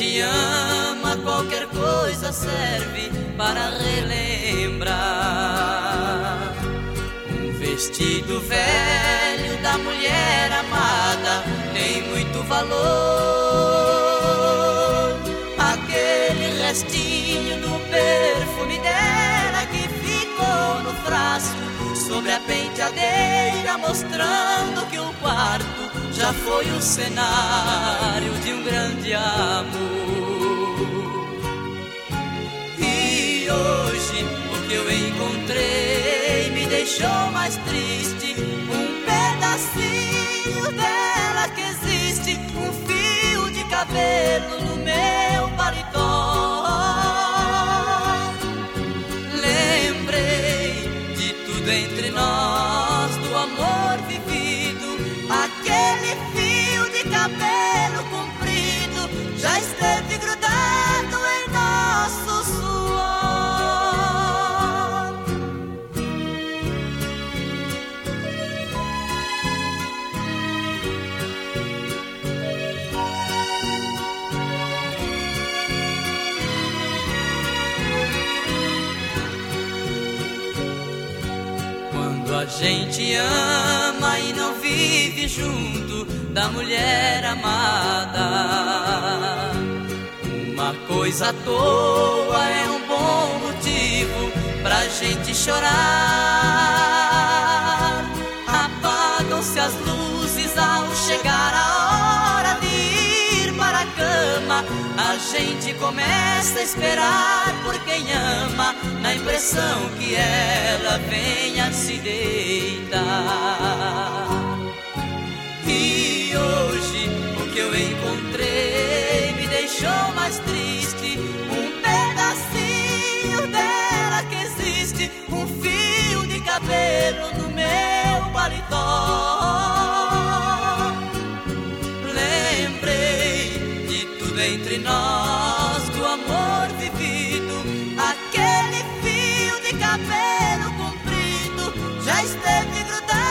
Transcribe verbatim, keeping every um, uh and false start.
gente ama, qualquer coisa serve para relembrar. Um vestido velho da mulher amada tem muito valor. Aquele restinho do perfume dela que ficou no frasco sobre a penteadeira, mostrando que o quarto já foi o cenário de um grande amor. E hoje o que eu encontrei me deixou mais triste. Um pedacinho dela que existe, um fio de cabelo no meu paletó. Lembrei de tudo entre nós, do amor vivido. Aquele fio de cabelo comprido já esteve grudado em nosso suor. Quando a gente ama e não vive junto da mulher amada, uma coisa à toa é um bom motivo pra gente chorar. Apagam-se as luzes ao chegar a hora de ir para a cama. A gente começa a esperar por quem ama, na impressão que ela venha se deitar. E hoje o que eu encontrei me deixou mais triste. Um pedacinho dela que existe, um fio de cabelo no meu paletó. Lembrei de tudo entre nós, do amor vivido. Aquele fio de cabelo comprido já esteve grudado